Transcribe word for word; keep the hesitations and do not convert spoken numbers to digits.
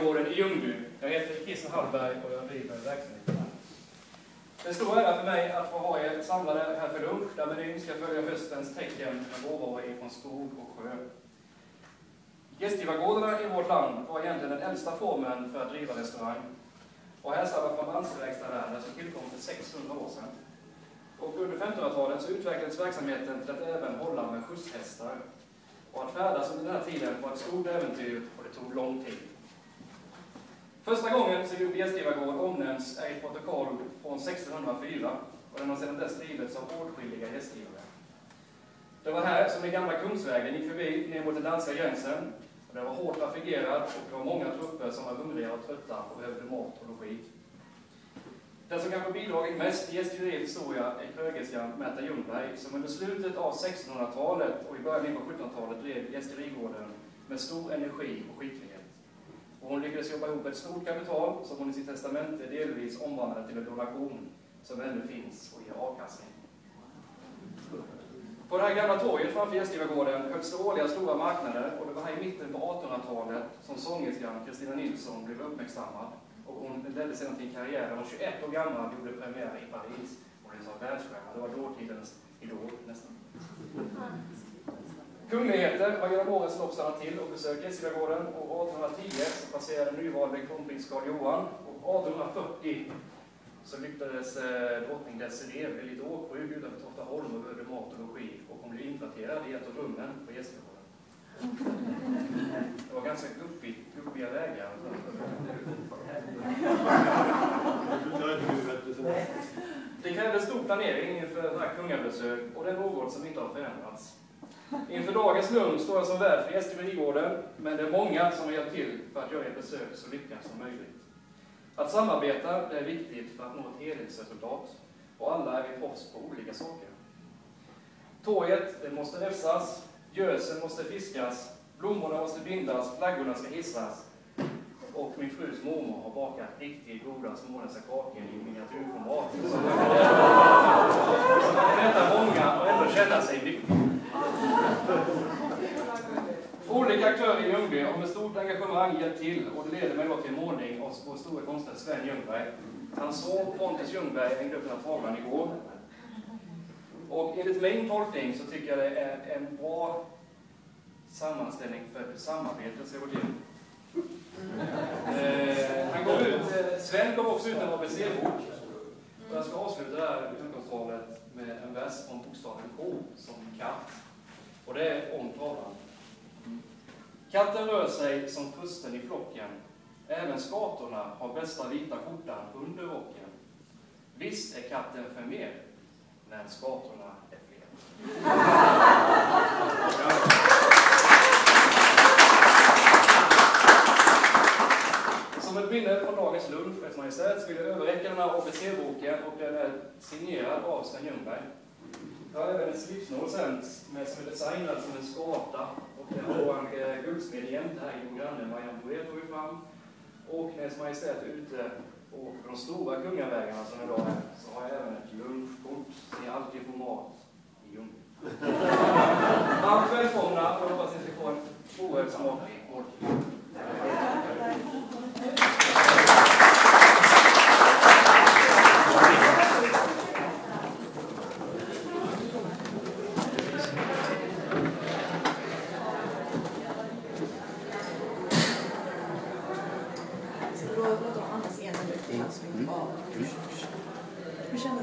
Gästigården i Ljungby. Jag heter Christer Hallberg och jag driver verksamheten här. Det är en stor ära för mig att få ha er samlade här för lunch, där menyn ska följa höstens tecken med råvaror från skog och sjö. Gästgivargårdarna i vårt land var egentligen den äldsta formen för att driva restaurang. Och härstammer från landsverkstaden som tillkom för sexhundra år sedan. Och under femtonhundratalet så utvecklades verksamheten till att även hålla med skjutshästar. Och att färdas under den här tiden var ett stort äventyr och det tog lång tid. Första gången som Ljungby gästgivargård omnämns är ett protokoll från sextonhundrafyra och den har sedan dess drivits av åtskilliga gästgivare. Det var här som den gamla Kungsvägen gick förbi ner mot den danska gränsen. Och det var hårt trafikerat och det var många trupper som var hungriga och trötta och behövde mat och logi. Den som kanske bidragit mest till gästgiveriets historia är krögerskan Märta Ljungberg, som under slutet av sextonhundratalet och i början på sjuttonhundratalet drev gästerigården med stor energi och skicklighet. Och hon lyckades jobba ihop ett stort kapital som hon i sitt testamente delvis omvandlade till en donation som ännu finns och ger avkastning. På det här gamla torget framför gästgivargården hölls det årliga stora marknader och det var här i mitten på artonhundratalet som sångerskan Kristina Nilsson blev uppmärksammad. Och hon ledde sedan till karriär. Hon var tjugoett år gammal och gjorde premiär i Paris. Och det var världsstjärna. Det var dåtidens idol nästan. Kungligheter har genom årens lopp stannat till och besökt gästgivargården. Och artonhundratio så passerade nyvalde kronprins Karl Johan. Och artonhundrafyrtio så lyckades eh, drottning Desirée bli lite åksjuk utanför Toftaholm och behövde mat och logi. Och hon blev inkvarterad i ett av rummen på gästgivargården. Det var ganska guppigt, guppiga vägar. Det krävdes stor planering inför det här kungabesök och det är något som inte har förändrats. Inför dagens lunch står jag som värd för gästgivarigården, men det är många som har hjälpt till för att göra ett besök så lyckat som möjligt. Att samarbeta det är viktigt för att nå ett helhetsresultat och alla är vi proffs på olika saker. Torget det måste räfsas, gösen måste fiskas, blommorna måste bindas, flaggorna ska hissas. Och min frus mormor har bakat riktigt goda småländska kakor i miniatyrformat. Så man kan äta många och ändå känna sig lycklig. Olika aktörer i Ljungby har med stort engagemang hjälpt till och det leder mig då till en målning av vår stora konstnär Sven Ljungberg. Hans son Pontus Ljungberg hängde upp den här tavlan igår. Och enligt min tolkning så tycker jag det är en bra sammanställning för ett samarbete ska gå till. Eh, han går ut, eh, Sven kommer också ut en A B C-bok. Och jag ska avsluta det här utgångstalet med en vers om bokstaven K som katt. Och det är om tavlan. Katten rör sig som fursten i flocken. Även skatorna har bästa vita skjortan under rocken. Visst är katten för mer, men skatorna är fler. Som ett minne från dagens lunch, Ers Majestät, vill jag överräcka den här A B C-boken och den är signerad av Sven Ljungberg. Jag har även ett slipsnål sen med som är designad som en skata och det har vår guldsmed jämt här i vår granne Marianne Boé tog vi fram. Och när Ers Majestät är ute på de stora kungavägarna som idag är så har jag även ett lunchkort som jag alltid får mat i Ljungby. Varmt välkomna och hoppas att ni ska få en oerhört smaklig måltid. Låt oss annars igen. Hur kändes